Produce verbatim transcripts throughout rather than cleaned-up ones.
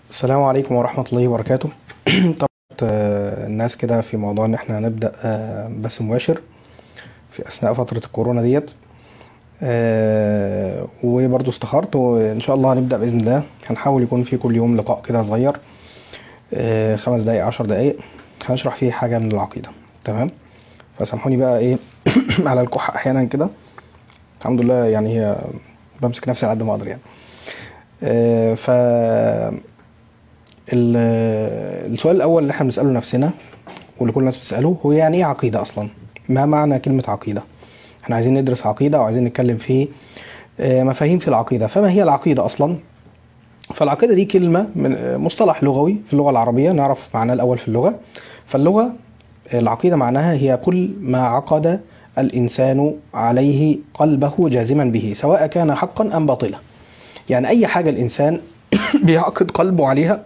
السلام عليكم ورحمة الله وبركاته. طبعا آه، الناس كده في موضوع ان احنا هنبدأ آه، بث مباشر في اثناء فترة الكورونا ديت. آه، وبرضه استخرت وان شاء الله هنبدأ بإذن الله. هنحاول يكون في كل يوم لقاء كده صغير، آه، خمس دقايق عشر دقايق، هنشرح فيه حاجة من العقيدة. تمام، فسامحوني بقى ايه على الكحة احيانا كده. الحمد لله يعني هي بمسك نفسي على قد ما اقدر يعني. آه، ف ال- السؤال الاول اللي احنا بنساله لنفسنا واللي كل الناس بتساله هو يعني ايه عقيده اصلا؟ ما معنى كلمه عقيده؟ احنا عايزين ندرس عقيده وعايزين نتكلم في آه، مفاهيم في العقيده. فما هي العقيده اصلا؟ فالعقيده دي كلمه من آه، مصطلح لغوي في اللغه العربيه، نعرف معناه الاول في اللغه. فاللغه آه، العقيده معناها هي كل ما عقد الانسان عليه قلبه جازما به، سواء كان حقا ام باطلا. يعني اي حاجه الانسان بيعقد قلبه عليها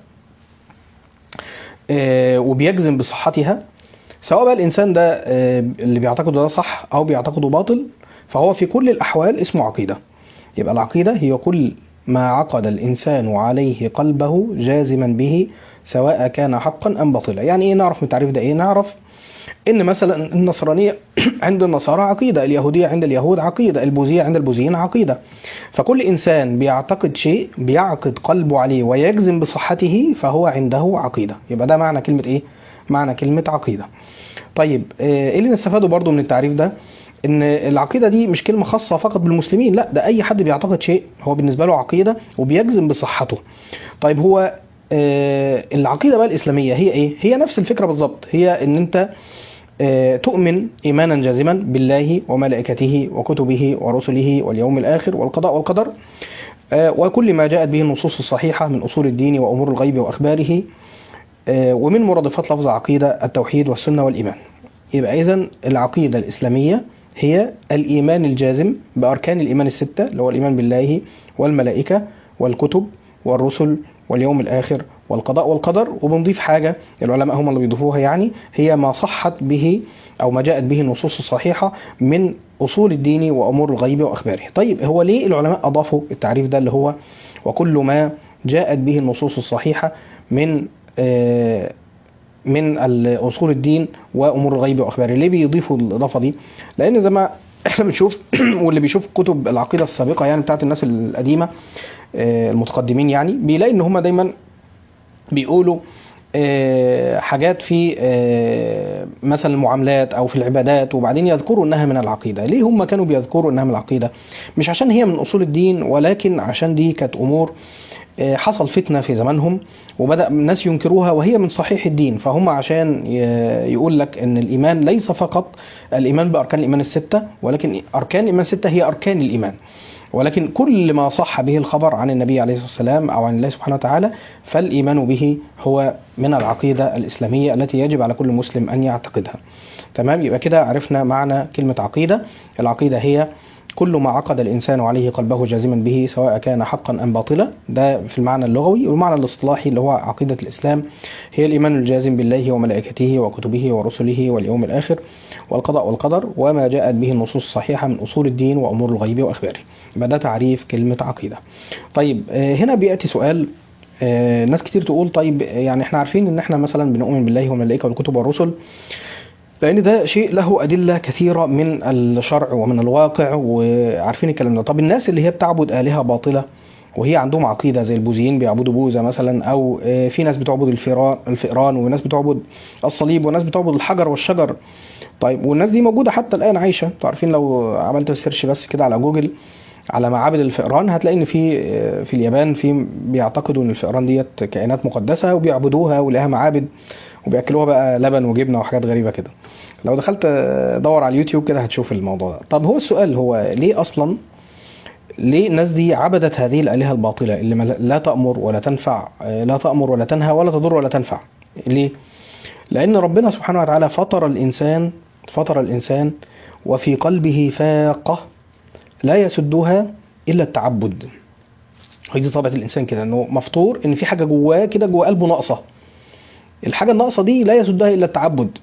آه، وبيجزم بصحتها، سواء بقى الإنسان ده آه، اللي بيعتقده ده صح أو بيعتقده باطل، فهو في كل الأحوال اسمه عقيدة. يبقى العقيدة هي كل ما عقد الإنسان عليه قلبه جازما به، سواء كان حقا أم باطلا. يعني إيه؟ نعرف من التعريف ده إيه؟ نعرف إن مثلا النصرانية عند النصارى عقيدة، اليهودية عند اليهود عقيدة، البوذية عند البوذيين عقيدة. فكل إنسان بيعتقد شيء بيعقد قلبه عليه ويجزم بصحته فهو عنده عقيدة. يبقى ده معنى كلمة إيه؟ معنى كلمة عقيدة. طيب آه، ايه اللي نستفاده برضو من التعريف ده؟ ان العقيده دي مش كلمه خاصه فقط بالمسلمين، لا، ده اي حد بيعتقد شيء هو بالنسبه له عقيده وبيجزم بصحته. طيب هو آه، العقيده بقى الاسلاميه هي ايه؟ هي نفس الفكره بالظبط، هي ان انت آه، تؤمن ايمانا جازما بالله وملائكته وكتبه ورسله واليوم الاخر والقضاء والقدر، آه، وكل ما جاءت به النصوص الصحيحه من اصول الدين وامور الغيب واخباره. آه، ومن مرادفات لفظ عقيده التوحيد والسنه والايمان. يبقى إذن العقيدة الإسلامية هي الإيمان الجازم بأركان الإيمان الستة، اللي هو الإيمان بالله والملائكة والكتب والرسل واليوم الآخر والقضاء والقدر. وبنضيف حاجة العلماء هم اللي بيضيفوها، يعني هي ما صحت به أو ما جاءت به النصوص الصحيحة من أصول الدين وأمور الغيب وأخباره. طيب هو ليه العلماء أضافوا التعريف ده اللي هو وكل ما جاءت به النصوص الصحيحة من آه من اصول الدين وامور الغيب واخباره؟ ليه بيضيفوا الاضافه دي؟ لان زي ما احنا بنشوف واللي بيشوف كتب العقيده السابقه يعني بتاعت الناس القديمه آه، المتقدمين، يعني بيلاقي ان هم دايما بيقولوا آه، حاجات في آه، مثلا المعاملات او في العبادات، وبعدين يذكروا انها من العقيده. ليه هم كانوا بيذكروا انها من العقيده؟ مش عشان هي من اصول الدين، ولكن عشان دي كانت امور آه، حصل فتنة في زمانهم وبدأ الناس ينكروها وهي من صحيح الدين. فهم عشان ي- يقول لك ان الايمان ليس فقط الايمان باركان الايمان الستة، ولكن اركان الايمان الستة هي اركان الايمان، ولكن كل ما صح به الخبر عن النبي عليه الصلاة والسلام أو عن الله سبحانه وتعالى فالإيمان به هو من العقيدة الإسلامية التي يجب على كل مسلم أن يعتقدها. تمام، يبقى كده عرفنا معنى كلمة عقيدة. العقيدة هي كل ما عقد الإنسان عليه قلبه جازما به، سواء كان حقا أم باطلا، ده في المعنى اللغوي. والمعنى الاصطلاحي اللي هو عقيدة الإسلام هي الإيمان الجازم بالله وملائكته وكتبه ورسله واليوم الآخر والقضاء والقدر وما جاءت به النصوص الصحيحة من أصول الدين وأمور الغيب وأخباره. يبقى ده تعريف كلمة عقيدة. طيب آه، هنا بيأتي سؤال. آه، ناس كتير تقول طيب يعني احنا عارفين ان احنا مثلا بنؤمن بالله والملائكة والكتب والرسل، لان ده شيء له ادله كثيره من الشرع ومن الواقع وعارفين الكلام ده. طب الناس اللي هي بتعبد الهه باطله وهي عندهم عقيده زي البوذيين بيعبدوا بوذا مثلا، او آه، في ناس بتعبد الفئران الفئران وناس بتعبد الصليب وناس بتعبد الحجر والشجر. طيب والناس دي موجوده حتى الان عايشه. انتوا عارفين لو عملت سيرش بس كده على جوجل على معابد الفئران هتلاقي ان في آه، في اليابان في بيعتقدوا ان الفئران ديت كائنات مقدسه وبيعبدوها ولها معابد وبياكلوها بقى لبن وجبنه وحاجات غريبه كده. لو دخلت دور على اليوتيوب كده هتشوف الموضوع ده. طب هو السؤال هو ليه اصلا ليه الناس دي عبدت هذه الالهه الباطله اللي ما- لا تامر ولا تنفع، آه، لا تامر ولا تنهى ولا تضر ولا تنفع؟ ليه؟ لان ربنا سبحانه وتعالى فطر الانسان فطر الانسان وفي قلبه فاقه لا يسدها الا التعبد. هي دي طبيعه الانسان كده، انه مفطور ان في حاجه جواه كده جوه قلبه ناقصه. الحاجه الناقصه دي لا يسدها الا التعبد.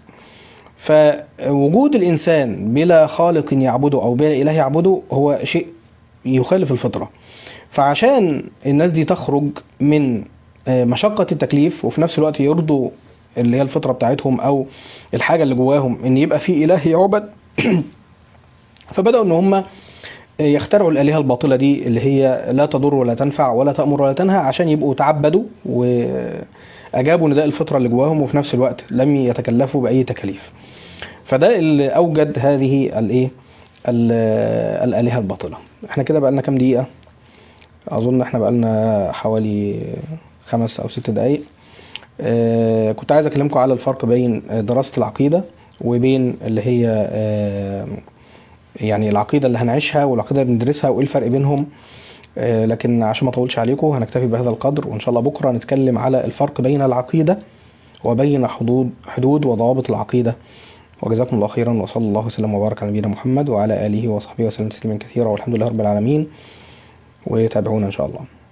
فوجود الإنسان بلا خالق يعبده أو بلا إله يعبده هو شيء يخالف الفطرة. فعشان الناس دي تخرج من مشقة التكليف وفي نفس الوقت يرضوا اللي هي الفطرة بتاعتهم او الحاجة اللي جواهم ان يبقى في اله يعبد. فبدأوا ان هم يخترعوا الآلهة الباطلة دي اللي هي لا تضر ولا تنفع ولا تأمر ولا تنهى عشان يبقوا تعبدوا وأجابوا نداء الفطرة اللي جواهم وفي نفس الوقت لم يتكلفوا بأي تكاليف. فده اللي أوجد هذه الإيه الآلهة الباطلة. احنا كده بقالنا كام دقيقة؟ أظن احنا بقالنا حوالي خمس أو ست دقايق. اه كنت عايز أكلمكم على الفرق بين دراسة العقيدة وبين اللي هي اه يعني العقيدة اللي هنعيشها والعقيدة اللي بندرسها وايه الفرق بينهم. آه لكن عشان ما اطولش عليكم هنكتفي بهذا القدر، وان شاء الله بكرة نتكلم على الفرق بين العقيدة وبين حدود حدود وضوابط العقيدة. وجزاكم الله خيرا، وصلى الله وسلم وبارك على نبينا محمد وعلى آله وصحبه وسلم تسليما كثيرا، والحمد لله رب العالمين. وتابعونا ان شاء الله.